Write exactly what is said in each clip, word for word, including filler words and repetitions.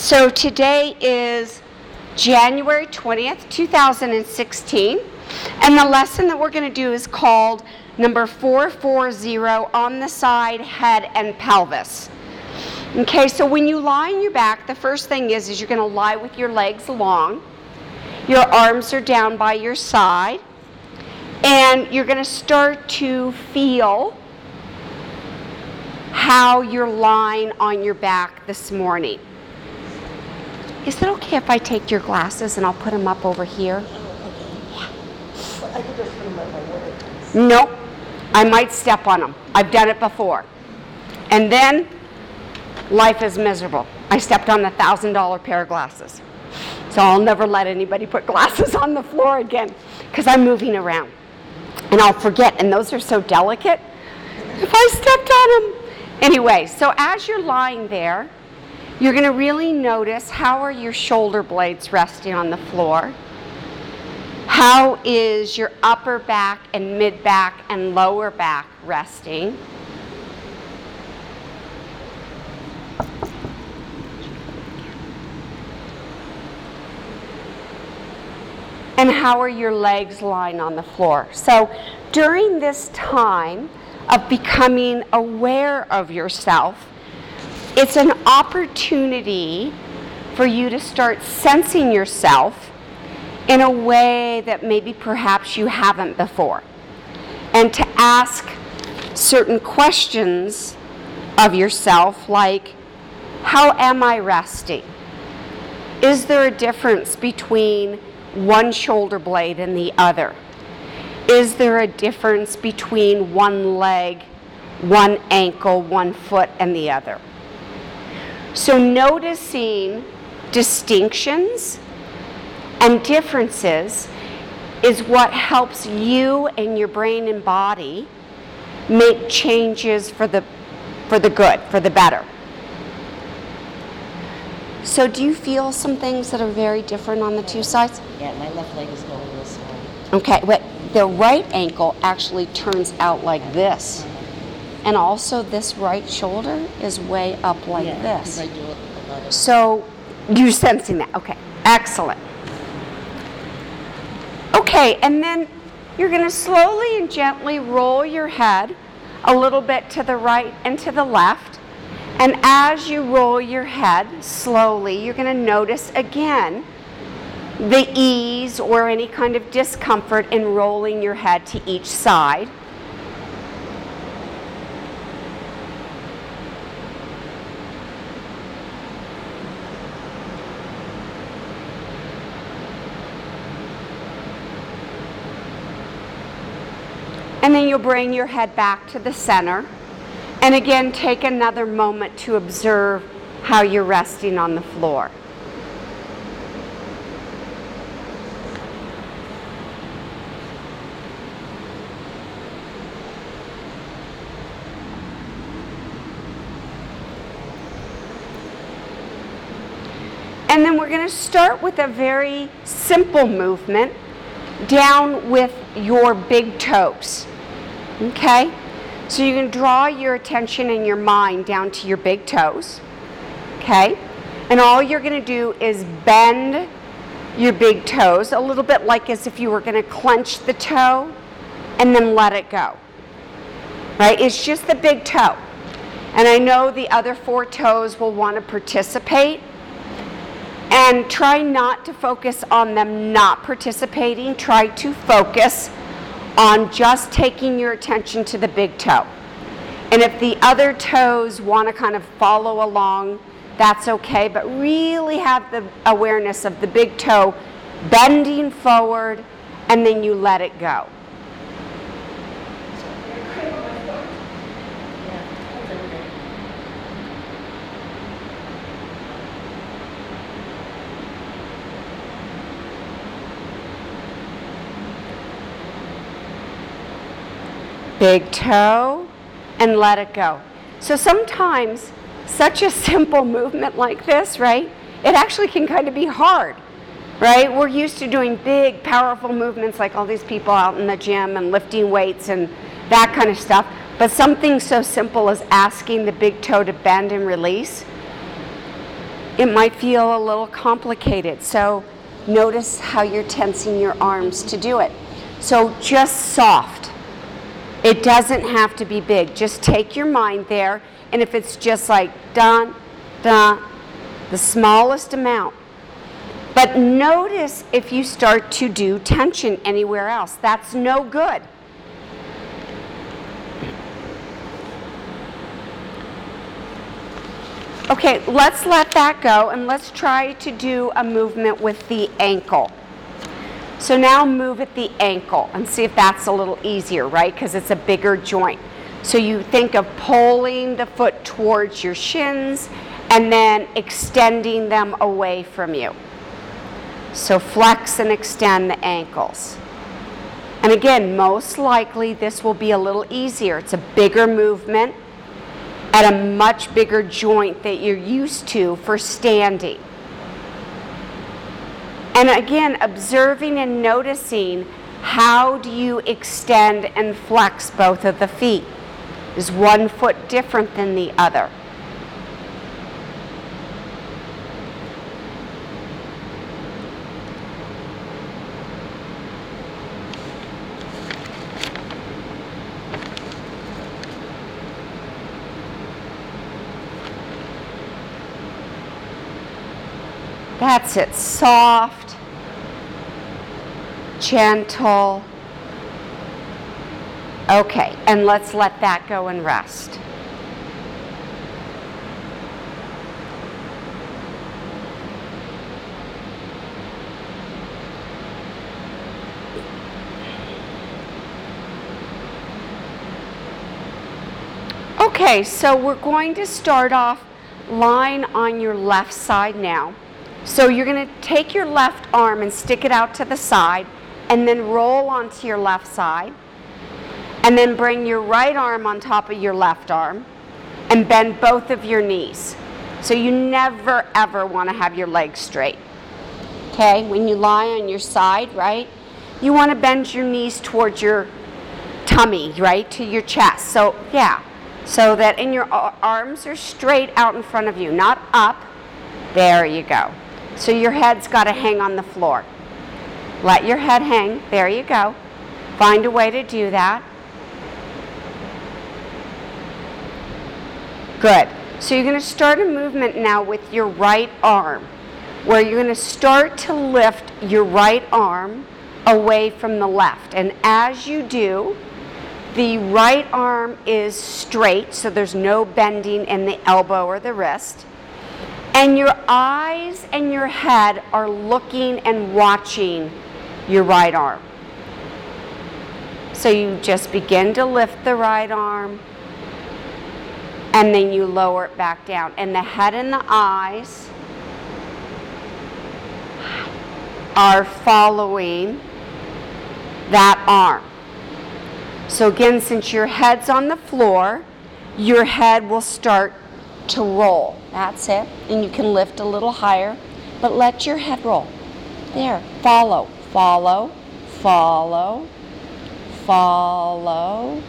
So today is January twentieth, two thousand sixteen, and the lesson that we're going to do is called number four forty on the side, head, and pelvis. Okay, so when you lie on your back, the first thing is, is you're going to lie with your legs long. Your arms are down by your side, and you're going to start to feel how you're lying on your back this morning. Is it okay if I take your glasses and I'll put them up over here? Yeah. I could just put them at my work. Nope. I might step on them. I've done it before. And then life is miserable. I stepped on a one thousand dollars pair of glasses. So I'll never let anybody put glasses on the floor again because I'm moving around. And I'll forget. And those are so delicate if I stepped on them. Anyway, so as you're lying there, you're going to really notice how are your shoulder blades resting on the floor? How is your upper back and mid back and lower back resting? And how are your legs lying on the floor? So during this time of becoming aware of yourself, it's an opportunity for you to start sensing yourself in a way that maybe perhaps you haven't before, and to ask certain questions of yourself like, how am I resting? Is there a difference between one shoulder blade and the other? Is there a difference between one leg, one ankle, one foot, and the other? So noticing distinctions and differences is what helps you and your brain and body make changes for the for the good, for the better. So do you feel some things that are very different on the two sides? Yeah, my left leg is going this way. Okay, but the right ankle actually turns out like this. And also this right shoulder is way up like yeah, this. I do a lot of So you're sensing that. Okay, excellent. Okay, and then you're going to slowly and gently roll your head a little bit to the right and to the left. And as you roll your head slowly, you're going to notice again the ease or any kind of discomfort in rolling your head to each side. And then you'll bring your head back to the center. And again, take another moment to observe how you're resting on the floor. And then we're going to start with a very simple movement down with your big toes. Okay? So you can draw your attention and your mind down to your big toes. Okay? And all you're going to do is bend your big toes a little bit like as if you were going to clench the toe and then let it go. Right? It's just the big toe. And I know the other four toes will want to participate. And try not to focus on them not participating. Try to focus on just taking your attention to the big toe. And if the other toes want to kind of follow along, that's okay. But really have the awareness of the big toe bending forward, and then you let it go. Big toe, and let it go. So sometimes such a simple movement like this, right, it actually can kind of be hard, right? We're used to doing big, powerful movements like all these people out in the gym and lifting weights and that kind of stuff. But something so simple as asking the big toe to bend and release it might feel a little complicated. So notice how you're tensing your arms to do it. So just soft. It doesn't have to be big. Just take your mind there, and if it's just like dun, dun, the smallest amount. But notice if you start to do tension anywhere else. That's no good. Okay, let's let that go, and let's try to do a movement with the ankle. So now move at the ankle and see if that's a little easier, right? Because it's a bigger joint. So you think of pulling the foot towards your shins and then extending them away from you. So flex and extend the ankles. And again, most likely this will be a little easier. It's a bigger movement at a much bigger joint that you're used to for standing. And again, observing and noticing, how do you extend and flex both of the feet? Is one foot different than the other? That's it. Soft, gentle. Okay, and let's let that go and rest. Okay, so we're going to start off lying on your left side now. So you're going to take your left arm and stick it out to the side, and then roll onto your left side, and then bring your right arm on top of your left arm, and bend both of your knees. So you never ever want to have your legs straight. Okay, when you lie on your side, right, you want to bend your knees towards your tummy, right, to your chest. So yeah, so that and your arms are straight out in front of you, not up. There you go. So your head's got to hang on the floor. Let your head hang. There you go. Find a way to do that. Good. So you're going to start a movement now with your right arm, where you're going to start to lift your right arm away from the left. And as you do, the right arm is straight, so there's no bending in the elbow or the wrist. And your eyes and your head are looking and watching your right arm. So you just begin to lift the right arm, and then you lower it back down. And the head and the eyes are following that arm. So again, since your head's on the floor, your head will start to roll. That's it. And you can lift a little higher, but let your head roll. There. Follow. Follow. Follow. Follow.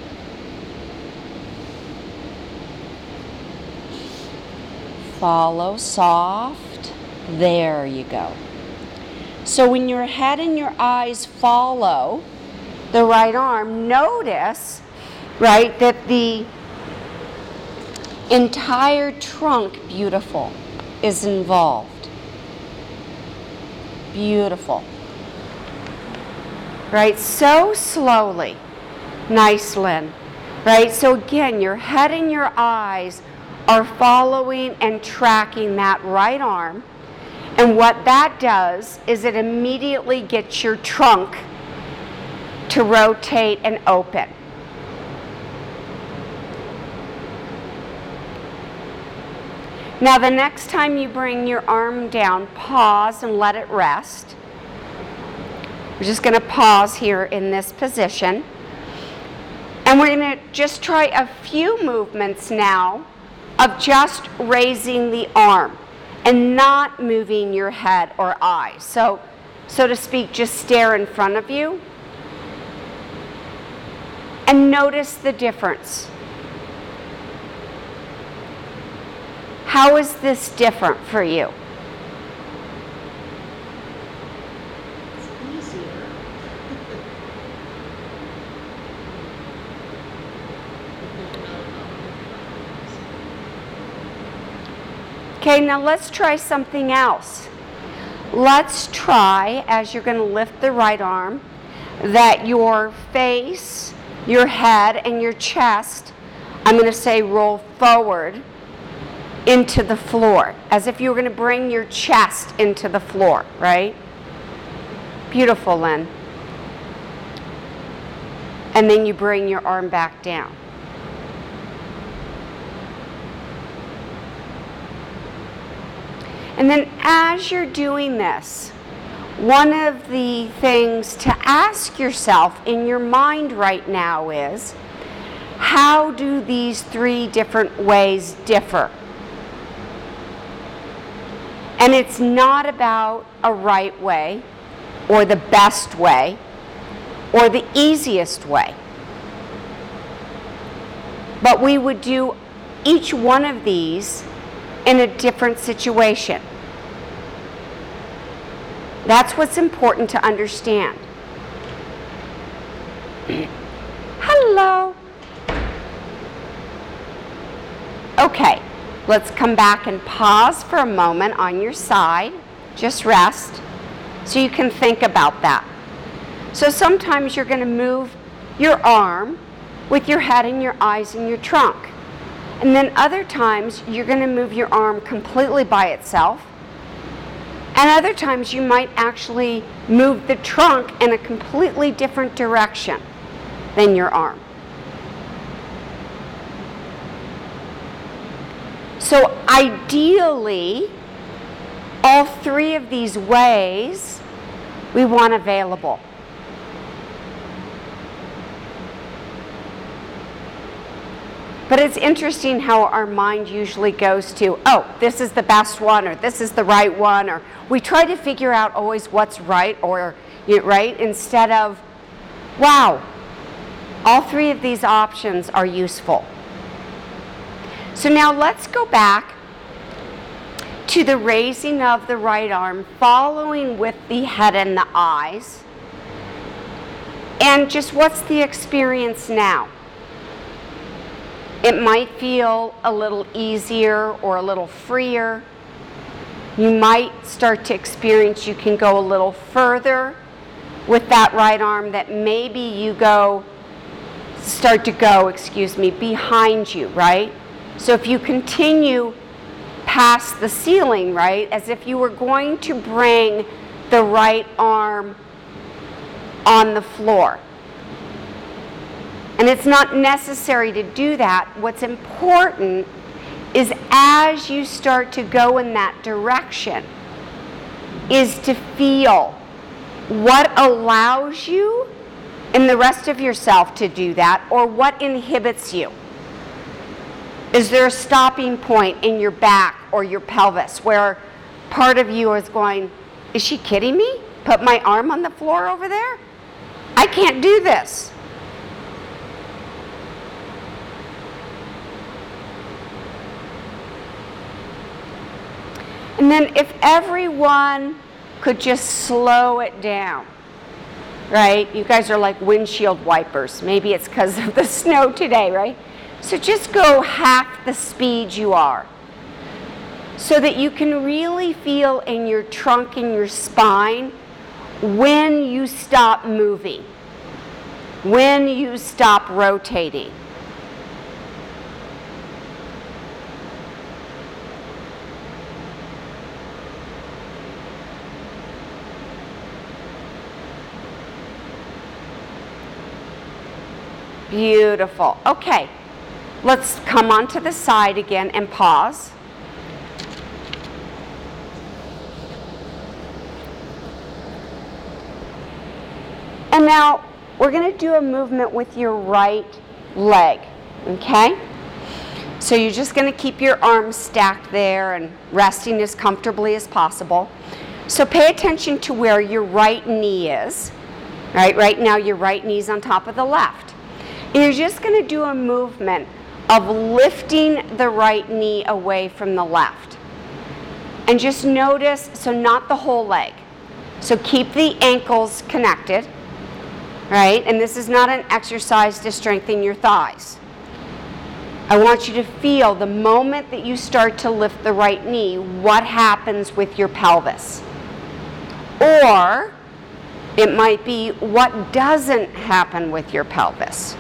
Follow. Soft. There you go. So when your head and your eyes follow the right arm, notice, right, that the entire trunk, beautiful, is involved. Beautiful. Right, so slowly. Nice, Lynn. Right, so again, your head and your eyes are following and tracking that right arm. And what that does is it immediately gets your trunk to rotate and open. Now the next time you bring your arm down, pause and let it rest. We're just going to pause here in this position. And we're going to just try a few movements now of just raising the arm and not moving your head or eyes. So, so to speak, just stare in front of you and notice the difference. How is this different for you? It's easier. Okay, now let's try something else. Let's try, as you're going to lift the right arm, that your face, your head, and your chest, I'm going to say roll forward into the floor, as if you were going to bring your chest into the floor, right? Beautiful, Lynn. And then you bring your arm back down. And then as you're doing this, one of the things to ask yourself in your mind right now is, how do these three different ways differ? And it's not about a right way, or the best way, or the easiest way. But we would do each one of these in a different situation. That's what's important to understand. Hello. Okay, let's come back and pause for a moment on your side. Just rest so you can think about that. So sometimes you're going to move your arm with your head and your eyes and your trunk. And then other times you're going to move your arm completely by itself. And other times you might actually move the trunk in a completely different direction than your arm. So ideally, all three of these ways we want available. But it's interesting how our mind usually goes to, oh, this is the best one, or this is the right one, or we try to figure out always what's right, or right, instead of, wow, all three of these options are useful. So now let's go back to the raising of the right arm, following with the head and the eyes, and just what's the experience now? It might feel a little easier or a little freer. You might start to experience you can go a little further with that right arm, that maybe you go, start to go, excuse me, behind you, right? So if you continue past the ceiling, right, as if you were going to bring the right arm on the floor. And it's not necessary to do that. What's important is as you start to go in that direction, is to feel what allows you and the rest of yourself to do that, or what inhibits you. Is there a stopping point in your back or your pelvis where part of you is going, is she kidding me? Put my arm on the floor over there? I can't do this. And then if everyone could just slow it down, right? You guys are like windshield wipers. Maybe it's because of the snow today, right? So just go half the speed you are, so that you can really feel in your trunk and your spine when you stop moving, when you stop rotating. Beautiful. Okay, let's come onto the side again and pause. And now we're going to do a movement with your right leg, okay? So you're just going to keep your arms stacked there and resting as comfortably as possible. So pay attention to where your right knee is. Right, right now your right knee's on top of the left. And you're just going to do a movement of lifting the right knee away from the left. And just notice, so not the whole leg. So keep the ankles connected, right? And this is not an exercise to strengthen your thighs. I want you to feel the moment that you start to lift the right knee, what happens with your pelvis. Or it might be what doesn't happen with your pelvis.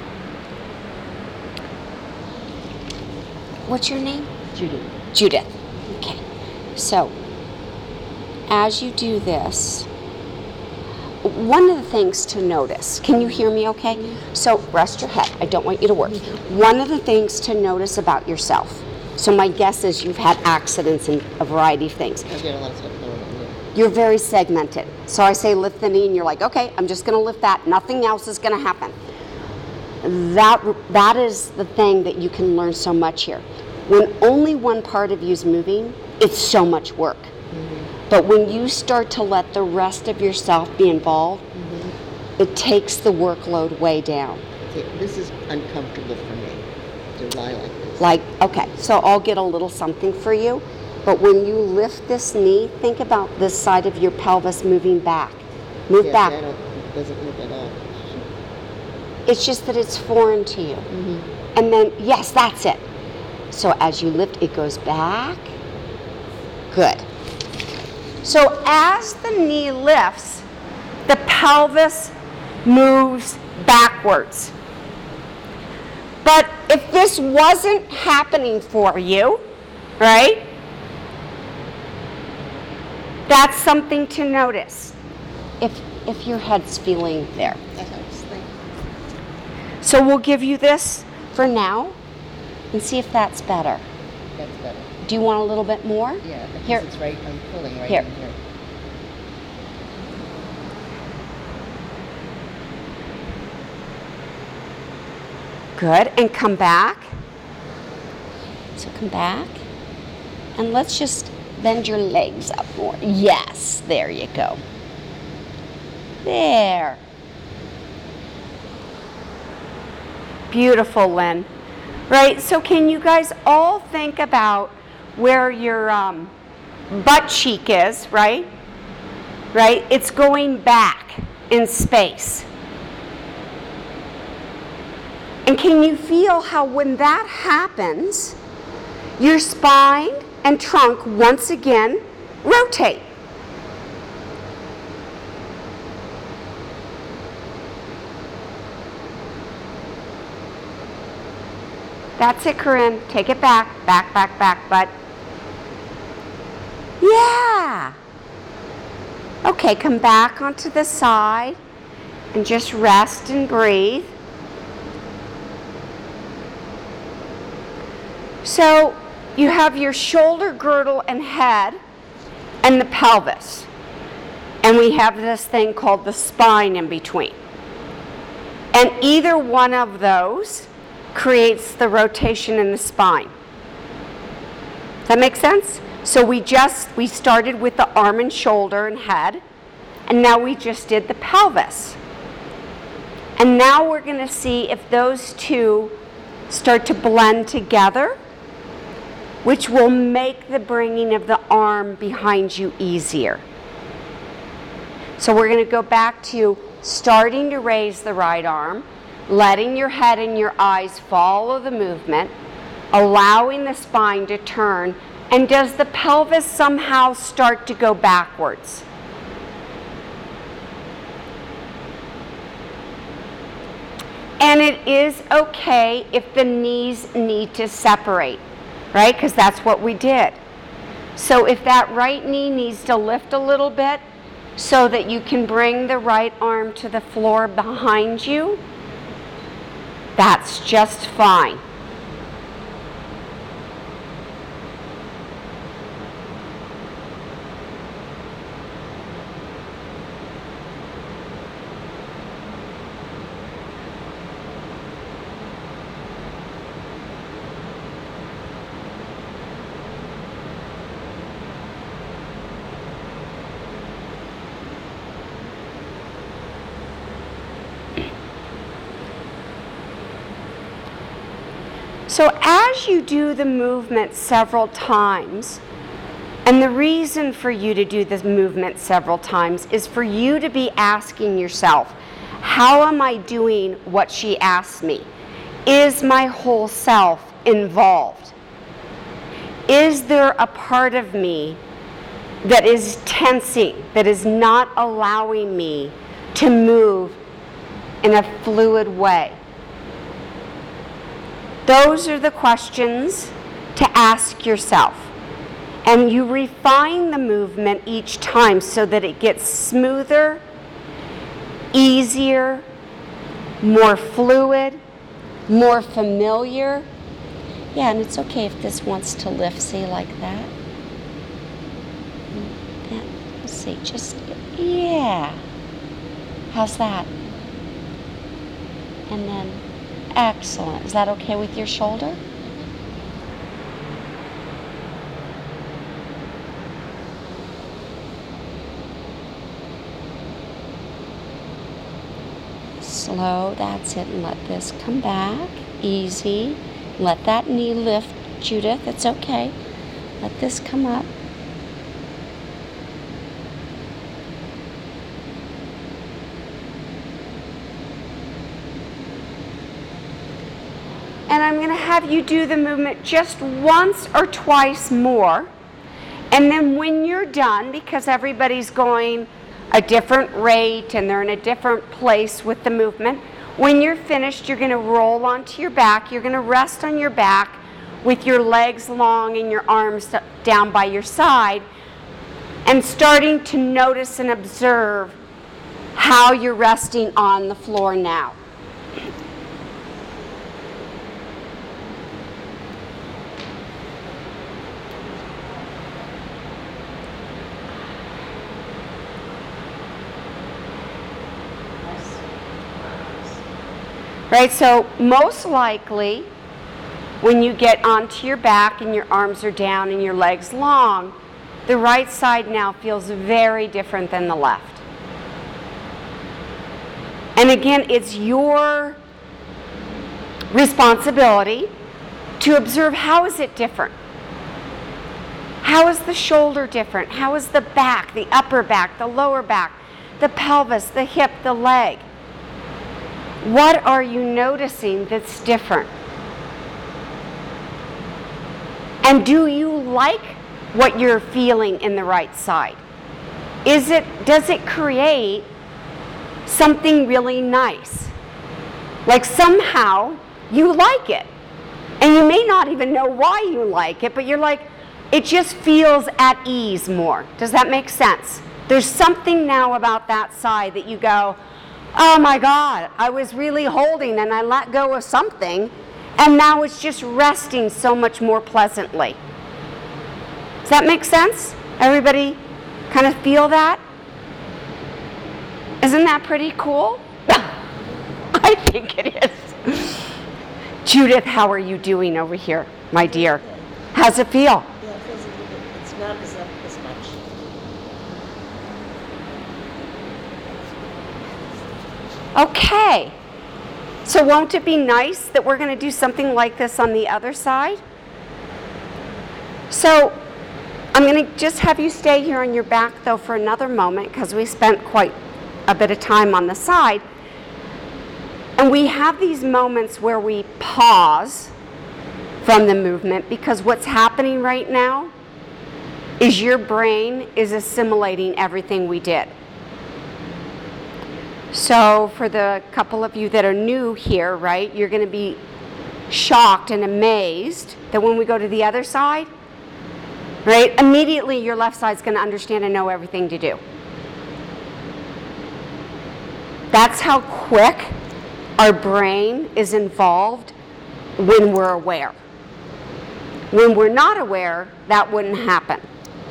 What's your name? Judy. Judith. Okay. So, as you do this, one of the things to notice, can you hear me okay? So rest your head, I don't want you to work. One of the things to notice about yourself, so my guess is you've had accidents and a variety of things. I get a lot of stuff going on here. You're very segmented. So I say lift the knee and you're like, okay, I'm just gonna lift that, nothing else is gonna happen. That, that is the thing that you can learn so much here. When only one part of you is moving, it's so much work. Mm-hmm. But when you start to let the rest of yourself be involved, mm-hmm. it takes the workload way down. See, this is uncomfortable for me to lie like this. Like, okay, so I'll get a little something for you. But when you lift this knee, think about this side of your pelvis moving back. Move yeah, back. I don't, it doesn't move at all. It's just that it's foreign to you. Mm-hmm. And then, yes, that's it. So as you lift, it goes back. Good. So as the knee lifts, the pelvis moves backwards. But if this wasn't happening for you, right? That's something to notice. If if your head's feeling there. That helps. Thank you. So we'll give you this for now and see if that's better. That's better. Do you want a little bit more? Yeah, because Here. it's right, I'm pulling right Here. in here. Good, and come back. So come back. And let's just bend your legs up more. Yes, there you go. There. Beautiful, Lynn. Right, so can you guys all think about where your um, butt cheek is, right? Right, it's going back in space. And can you feel how when that happens, your spine and trunk once again rotate? That's it, Corinne. Take it back, back, back, back, butt. Yeah. Okay, come back onto the side and just rest and breathe. So you have your shoulder girdle and head and the pelvis. And we have this thing called the spine in between. And either one of those creates the rotation in the spine. Does that make sense? So we just, we started with the arm and shoulder and head, and now we just did the pelvis. And now we're going to see if those two start to blend together, which will make the bringing of the arm behind you easier. So we're going to go back to starting to raise the right arm, letting your head and your eyes follow the movement, allowing the spine to turn, and does the pelvis somehow start to go backwards? And it is okay if the knees need to separate, right? Because that's what we did. So if that right knee needs to lift a little bit so that you can bring the right arm to the floor behind you, that's just fine. So as you do the movement several times, and the reason for you to do this movement several times is for you to be asking yourself, how am I doing what she asked me? Is my whole self involved? Is there a part of me that is tensing, that is not allowing me to move in a fluid way? Those are the questions to ask yourself. And you refine the movement each time so that it gets smoother, easier, more fluid, more familiar. Yeah, and it's okay if this wants to lift, see, like that. Yeah, let's see, just, yeah. How's that? And then, excellent. Is that okay with your shoulder? Slow, that's it, and let this come back. Easy. Let that knee lift, Judith, it's okay. Let this come up. And I'm going to have you do the movement just once or twice more. And then when you're done, because everybody's going a different rate and they're in a different place with the movement, when you're finished, you're going to roll onto your back. You're going to rest on your back with your legs long and your arms down by your side, and starting to notice and observe how you're resting on the floor now. Right, so most likely when you get onto your back and your arms are down and your legs long, the right side now feels very different than the left. And again, it's your responsibility to observe, how is it different? How is the shoulder different? How is the back, the upper back, the lower back, the pelvis, the hip, the leg? What are you noticing that's different? And do you like what you're feeling in the right side? Is it, does it create something really nice? Like somehow you like it. And you may not even know why you like it, but you're like, it just feels at ease more. Does that make sense? There's something now about that side that you go, oh my God, I was really holding and I let go of something, and now it's just resting so much more pleasantly. Does that make sense? Everybody kind of feel that? Isn't that pretty cool? I think it is. Judith, how are you doing over here, my dear? How's it feel? Yeah, it feels a little bit, it's not as up as much. Okay, so won't it be nice that we're going to do something like this on the other side? So I'm going to just have you stay here on your back though for another moment, because we spent quite a bit of time on the side. And we have these moments where we pause from the movement, because what's happening right now is your brain is assimilating everything we did. So for the couple of you that are new here, right, you're going to be shocked and amazed that when we go to the other side, right, immediately your left side's going to understand and know everything to do. That's how quick our brain is involved when we're aware. When we're not aware, that wouldn't happen.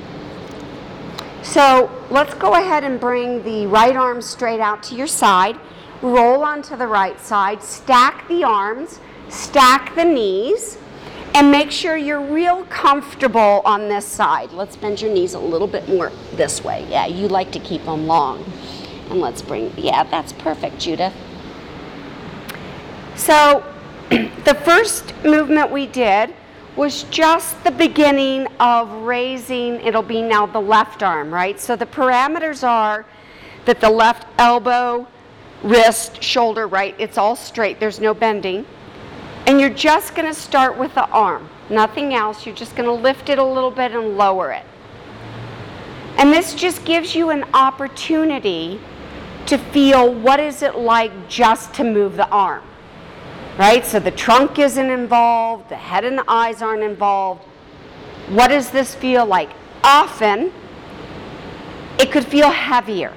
So let's go ahead and bring the right arm straight out to your side. Roll onto the right side. Stack the arms. Stack the knees. And make sure you're real comfortable on this side. Let's bend your knees a little bit more this way. Yeah, you like to keep them long. And let's bring, yeah, that's perfect, Judith. So the first movement we did was just the beginning of raising, it'll be now the left arm, right? So the parameters are that the left elbow, wrist, shoulder, right, it's all straight, there's no bending. And you're just gonna start with the arm, nothing else. You're just gonna lift it a little bit and lower it. And this just gives you an opportunity to feel what is it like just to move the arm, right? So the trunk isn't involved, the head and the eyes aren't involved. What does this feel like? Often, it could feel heavier.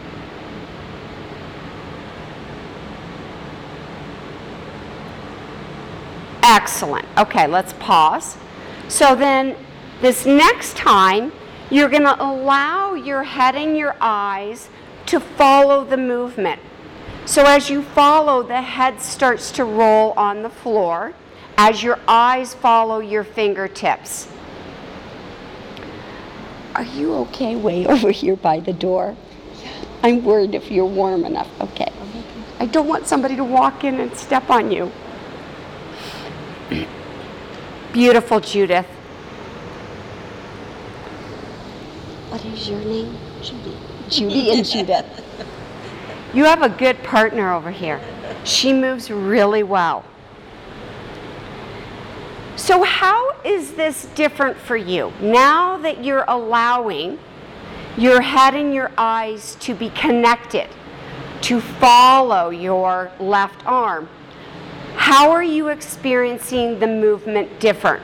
Excellent. Okay, let's pause. So then, this next time, you're going to allow your head and your eyes to follow the movement. So as you follow, the head starts to roll on the floor as your eyes follow your fingertips. Are you okay way over here by the door? Yeah. I'm worried if you're warm enough. Okay. I don't want somebody to walk in and step on you. Beautiful, Judith. What is your name? Judy. Judy and Judith. You have a good partner over here. She moves really well. So how is this different for you? Now that you're allowing your head and your eyes to be connected, to follow your left arm, how are you experiencing the movement different?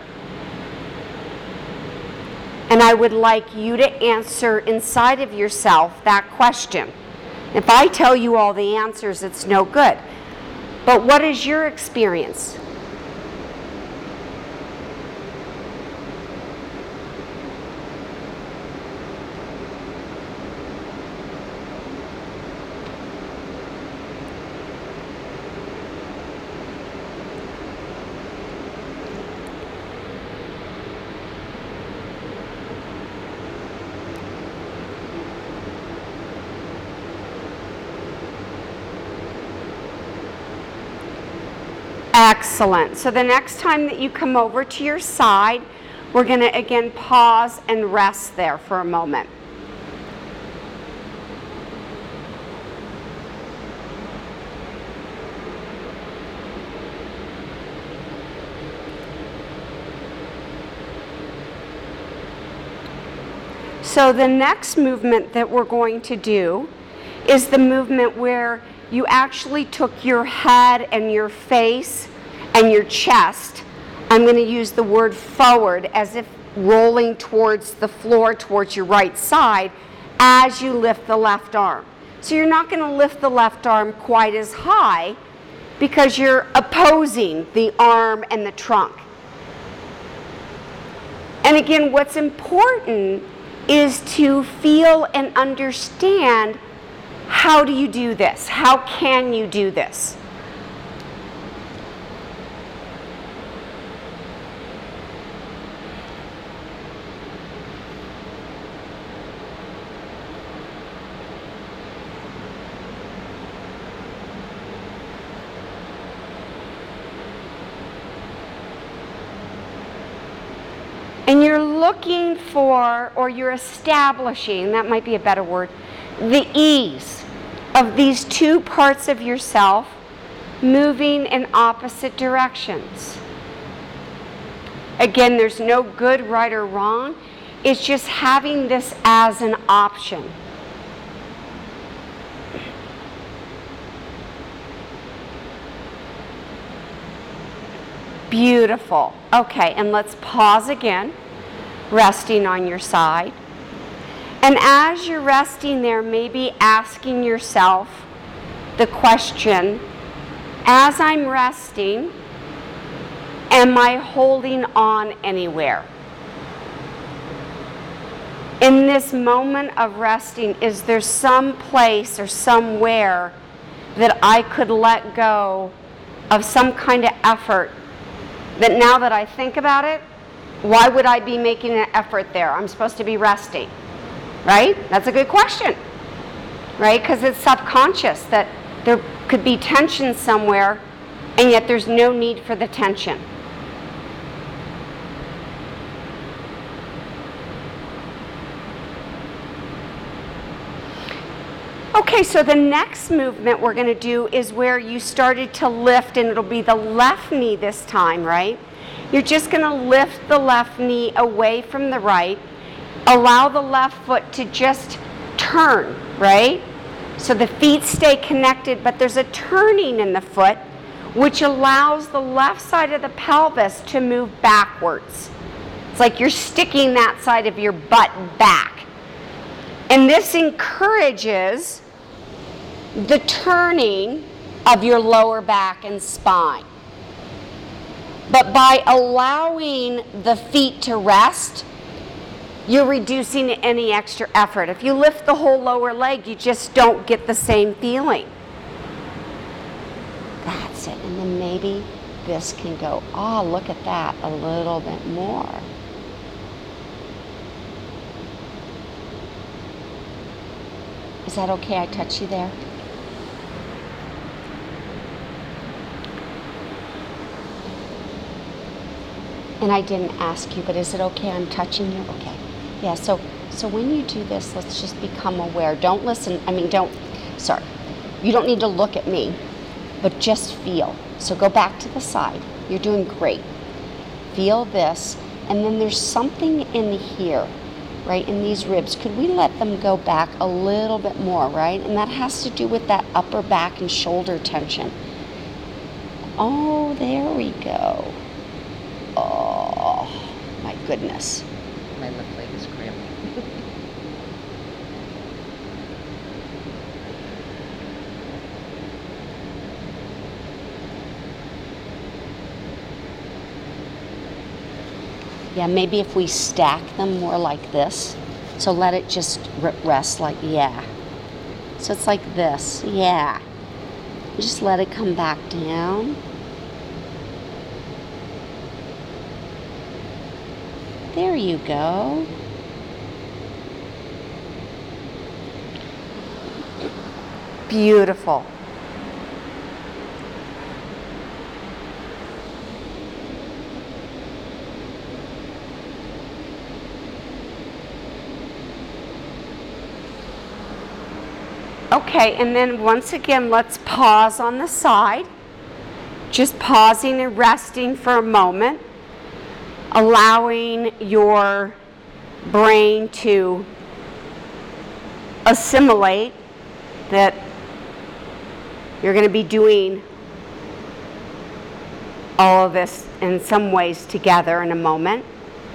And I would like you to answer inside of yourself that question. If I tell you all the answers, it's no good. But what is your experience? Excellent. So the next time that you come over to your side, we're going to again pause and rest there for a moment. So the next movement that we're going to do is the movement where you actually took your head and your face and your chest, I'm going to use the word forward as if rolling towards the floor, towards your right side, as you lift the left arm. So you're not going to lift the left arm quite as high because you're opposing the arm and the trunk. And again, what's important is to feel and understand, how do you do this? How can you do this? And you're looking for, or you're establishing, that might be a better word, the ease of these two parts of yourself moving in opposite directions. Again, there's no good, right, or wrong. It's just having this as an option. Beautiful. Okay, and let's pause again, resting on your side. And as you're resting there, maybe asking yourself the question, as I'm resting, am I holding on anywhere? In this moment of resting, is there some place or somewhere that I could let go of some kind of effort that now that I think about it, why would I be making an effort there? I'm supposed to be resting. Right? That's a good question, right? Because it's subconscious that there could be tension somewhere and yet there's no need for the tension. Okay, so the next movement we're going to do is where you started to lift, and it'll be the left knee this time, right? You're just going to lift the left knee away from the right. Allow the left foot to just turn, right? So the feet stay connected, but there's a turning in the foot, which allows the left side of the pelvis to move backwards. It's like you're sticking that side of your butt back. And this encourages the turning of your lower back and spine. But by allowing the feet to rest, you're reducing any extra effort. If you lift the whole lower leg, you just don't get the same feeling. That's it. And then maybe this can go, oh, look at that, a little bit more. Is that okay? I touch you there? And I didn't ask you, but is it okay I'm touching you? Okay. Yeah, so so when you do this, let's just become aware. Don't listen, I mean, don't, sorry. You don't need to look at me, but just feel. So go back to the side. You're doing great. Feel this, and then there's something in here, right, in these ribs. Could we let them go back a little bit more, right? And that has to do with that upper back and shoulder tension. Oh, there we go. Oh, my goodness. My left leg is cramping. Yeah, maybe if we stack them more like this. So let it just rest like, yeah. So it's like this, yeah. Just let it come back down. There you go. Beautiful. Okay, and then once again, let's pause on the side. Just pausing and resting for a moment. Allowing your brain to assimilate that you're going to be doing all of this in some ways together in a moment.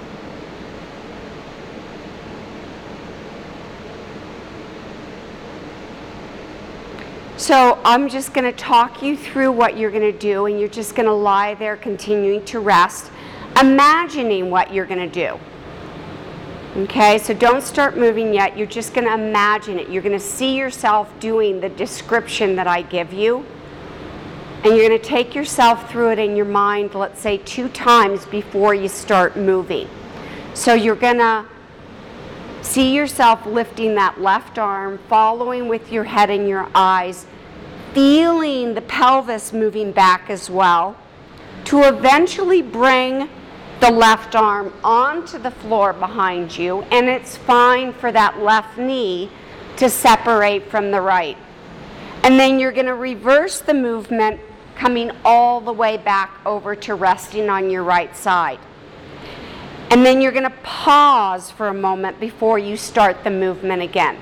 So I'm just going to talk you through what you're going to do, and you're just going to lie there continuing to rest, imagining what you're going to do. Okay, so don't start moving yet. You're just going to imagine it. You're going to see yourself doing the description that I give you, and you're going to take yourself through it in your mind, let's say two times before you start moving. So you're going to see yourself lifting that left arm, following with your head and your eyes, feeling the pelvis moving back as well, to eventually bring the left arm onto the floor behind you, and it's fine for that left knee to separate from the right. And then you're going to reverse the movement, coming all the way back over to resting on your right side. And then you're going to pause for a moment before you start the movement again.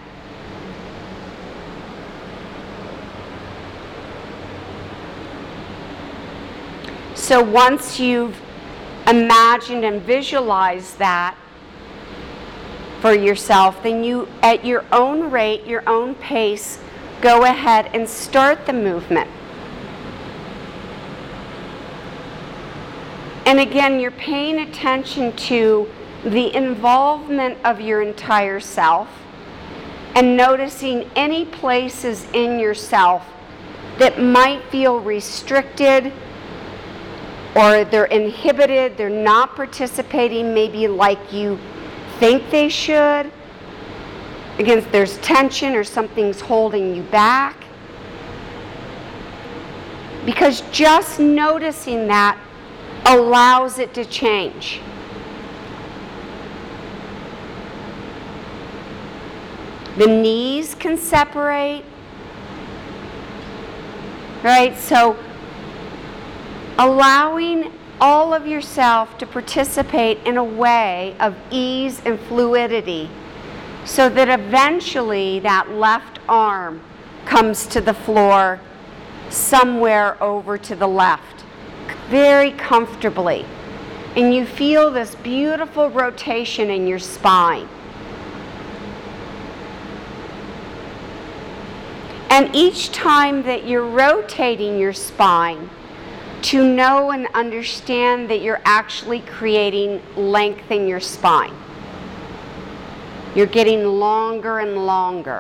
So once you've imagined and visualized that for yourself, then you, at your own rate, your own pace, go ahead and start the movement. And again, you're paying attention to the involvement of your entire self and noticing any places in yourself that might feel restricted, or they're inhibited, they're not participating maybe like you think they should. Again, if there's tension or something's holding you back. because just noticing that allows it to change. The knees can separate, right? So allowing all of yourself to participate in a way of ease and fluidity so that eventually that left arm comes to the floor somewhere over to the left, very comfortably. And you feel this beautiful rotation in your spine. And each time that you're rotating your spine, to know and understand that you're actually creating length in your spine. You're getting longer and longer.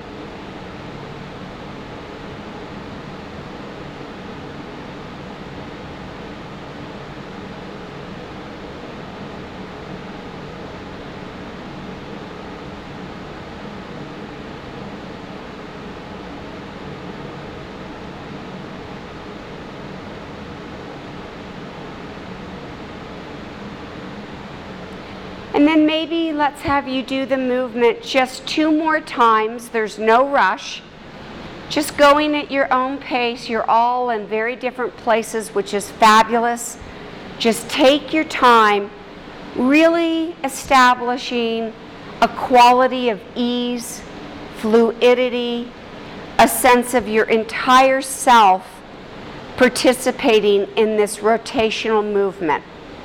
And then maybe let's have you do the movement just two more times. There's no rush. Just going at your own pace. You're all in very different places, which is fabulous. Just take your time, really establishing a quality of ease, fluidity, a sense of your entire self participating in this rotational movement.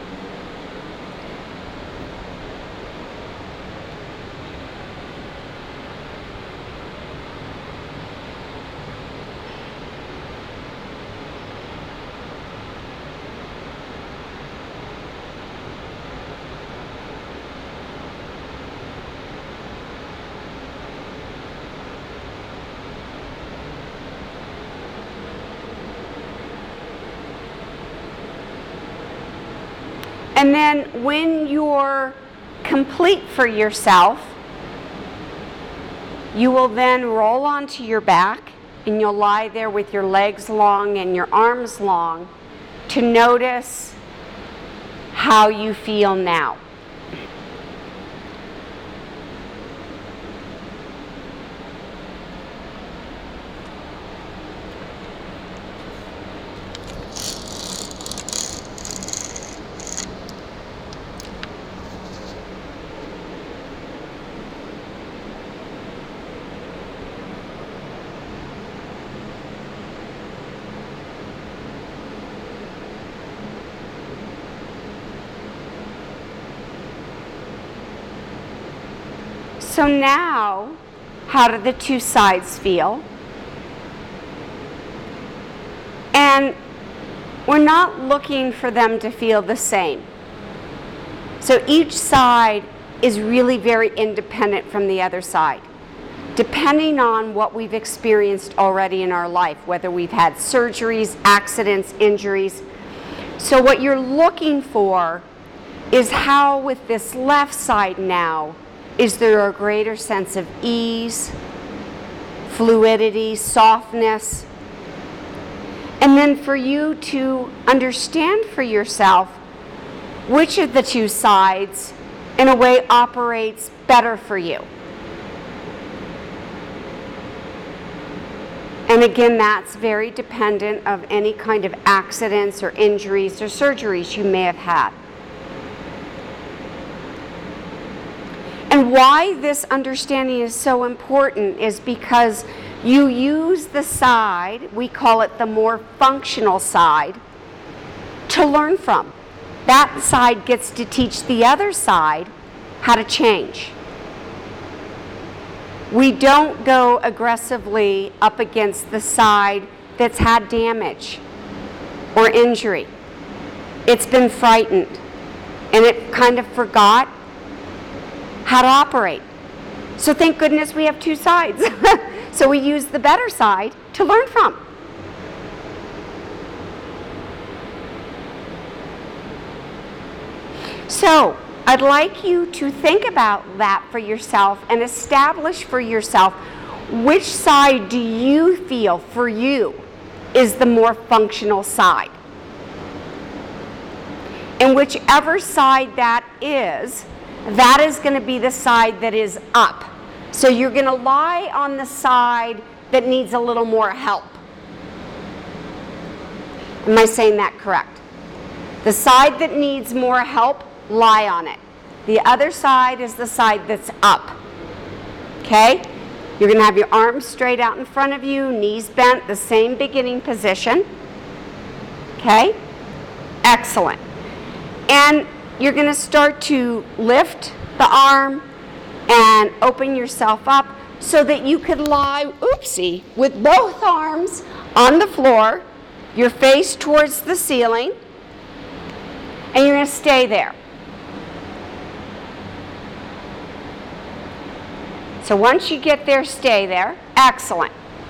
And then when you're complete for yourself, you will then roll onto your back and you'll lie there with your legs long and your arms long to notice how you feel now. So now, how do the two sides feel? And we're not looking for them to feel the same. So each side is really very independent from the other side, depending on what we've experienced already in our life, whether we've had surgeries, accidents, injuries. So what you're looking for is how with this left side now, is there a greater sense of ease, fluidity, softness? And then for you to understand for yourself which of the two sides in a way operates better for you. And again, that's very dependent of any kind of accidents or injuries or surgeries you may have had. And why this understanding is so important is because you use the side, we call it the more functional side, to learn from. That side gets to teach the other side how to change. We don't go aggressively up against the side that's had damage or injury. It's been frightened and it kind of forgot how to operate. So thank goodness we have two sides. So we use the better side to learn from. So I'd like you to think about that for yourself and establish for yourself which side do you feel for you is the more functional side. And whichever side that is, that is going to be the side that is up. So you're going to lie on the side that needs a little more help. Am I saying that correct? The side that needs more help, lie on it. The other side is the side that's up. Okay? You're going to have your arms straight out in front of you, knees bent, the same beginning position. Okay? Excellent. And you're going to start to lift the arm and open yourself up so that you could lie, oopsie, with both arms on the floor, your face towards the ceiling, and you're going to stay there. So once you get there, stay there. Excellent.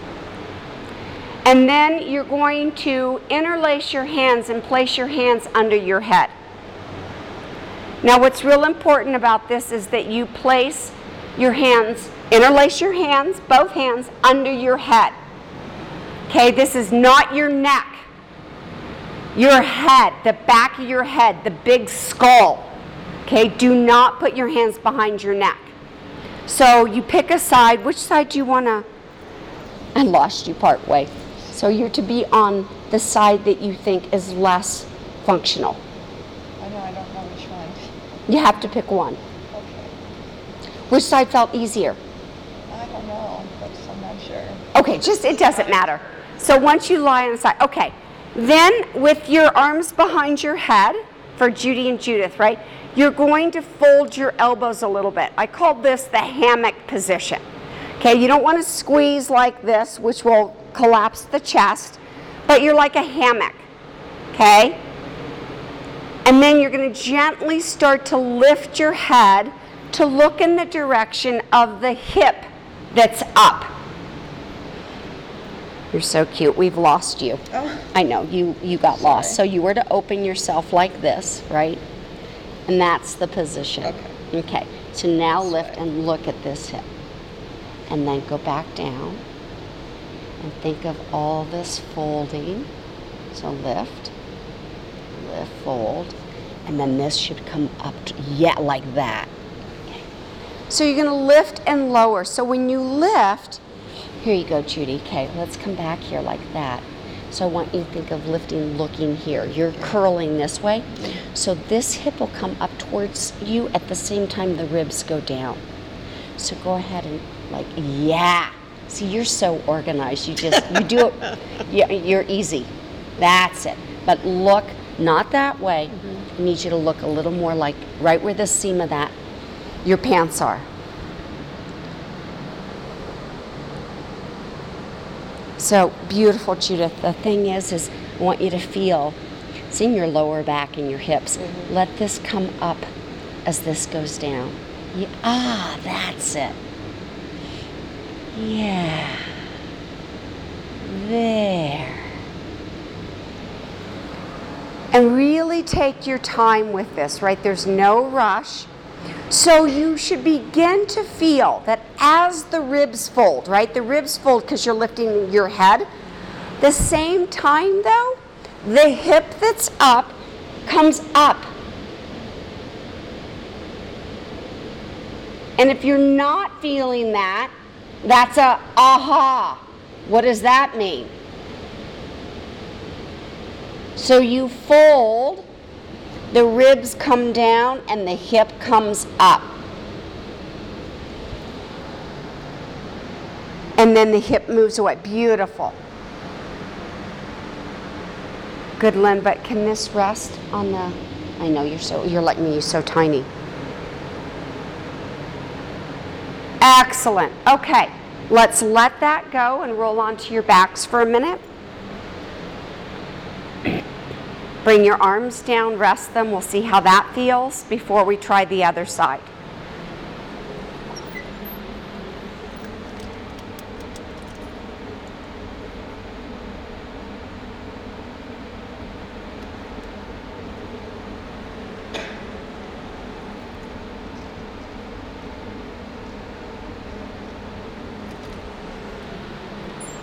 And then you're going to interlace your hands and place your hands under your head. Now what's real important about this is that you place your hands, interlace your hands, both hands, under your head. Okay, this is not your neck. Your head, the back of your head, the big skull. Okay, do not put your hands behind your neck. So you pick a side. Which side do you want to? I lost you part way. So you're to be on the side that you think is less functional. I know, I don't know which one. You have to pick one. Okay. Which side felt easier? I don't know, but I'm not sure. Okay, just it doesn't matter. So once you lie on the side, okay. Then with your arms behind your head, for Judy and Judith, right? You're going to fold your elbows a little bit. I call this the hammock position. Okay, you don't want to squeeze like this, which will collapse the chest, but you're like a hammock. Okay? And then you're going to gently start to lift your head to look in the direction of the hip that's up. You're so cute. We've lost you. Oh. I know, you, you got Sorry. lost. So you were to open yourself like this, right? And that's the position. Okay. Okay. So now This lift way. and look at this hip. And then go back down. And think of all this folding. So lift, lift, fold. And then this should come up, to, yeah, like that. Okay. So you're going to lift and lower. So when you lift, here you go, Judy. Okay, let's come back here like that. So I want you to think of lifting, looking here. You're curling this way. So this hip will come up towards you at the same time the ribs go down. So go ahead and like, yeah. See, you're so organized. You just, you do it, yeah, you're easy. That's it. But look, not that way. Mm-hmm. I need you to look a little more like right where the seam of that, your pants are. So beautiful, Judith. The thing is, is I want you to feel, it's in your lower back and your hips. Mm-hmm. Let this come up as this goes down. You, ah, that's it. Yeah. There. And really take your time with this, right? There's no rush. So you should begin to feel that as the ribs fold, right? The ribs fold because you're lifting your head. The same time though, the hip that's up comes up. And if you're not feeling that, that's a aha. What does that mean? So you fold, the ribs come down, and the hip comes up. And then the hip moves away. Beautiful. Good, Lynn, but can this rest on the, I know you're so, you're like me, you're so tiny. Excellent. Okay, let's let that go and roll onto your backs for a minute. Bring your arms down, rest them. We'll see how that feels before we try the other side.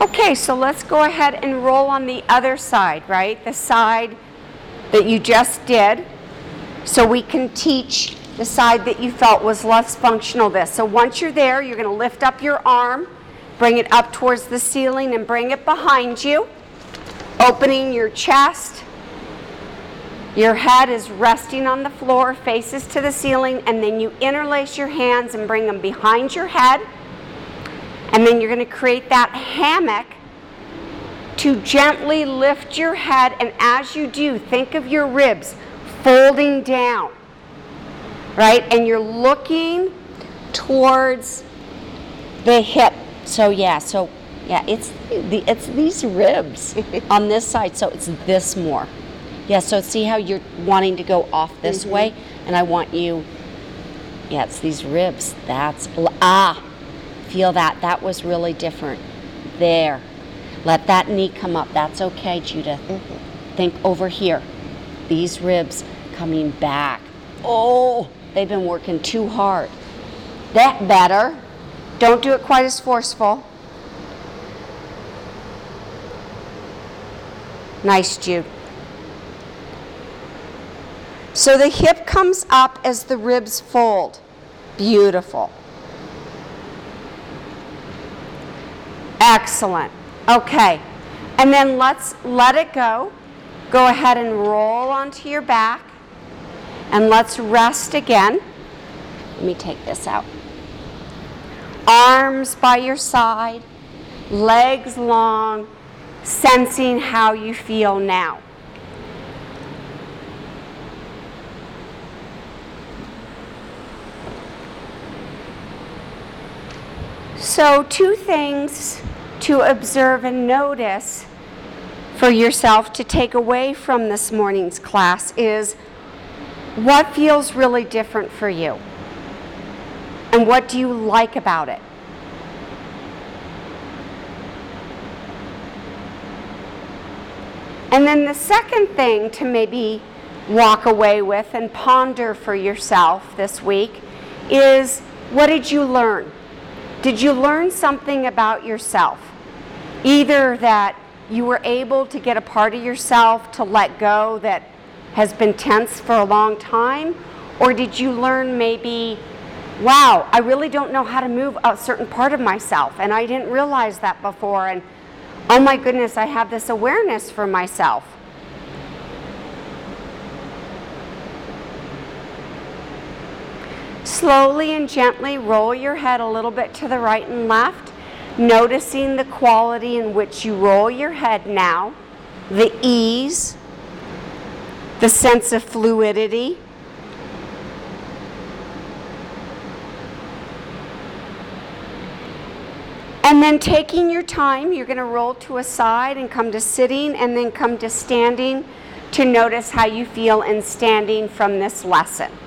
Okay, so let's go ahead and roll on the other side, right? The side that you just did. So we can teach the side that you felt was less functional this. So once you're there, you're going to lift up your arm, bring it up towards the ceiling and bring it behind you, opening your chest. Your head is resting on the floor, faces to the ceiling, and then you interlace your hands and bring them behind your head. And then you're going to create that hammock to gently lift your head, and as you do, think of your ribs folding down, right? And you're looking towards the hip. So yeah, so yeah, it's the it's these ribs on this side, so it's this more. Yeah, so see how you're wanting to go off this Mhm. way, and I want you, yeah, it's these ribs. That's, ah, feel that. That was really different. There. Let that knee come up. That's okay, Judith. Mm-hmm. Think over here. These ribs coming back. Oh, they've been working too hard. That better. Don't do it quite as forceful. Nice, Jude. So the hip comes up as the ribs fold. Beautiful. Excellent. Okay. And then let's let it go. Go ahead and roll onto your back. And let's rest again. Let me take this out. Arms by your side, legs long, sensing how you feel now. So two things to observe and notice for yourself to take away from this morning's class is what feels really different for you and what do you like about it. And then the second thing to maybe walk away with and ponder for yourself this week is, what did you learn? Did you learn something about yourself? Either that you were able to get a part of yourself to let go that has been tense for a long time, or did you learn maybe, wow, I really don't know how to move a certain part of myself, and I didn't realize that before, and oh my goodness, I have this awareness for myself. Slowly and gently roll your head a little bit to the right and left, noticing the quality in which you roll your head now, the ease, the sense of fluidity. And then taking your time, you're going to roll to a side and come to sitting and then come to standing to notice how you feel in standing from this lesson.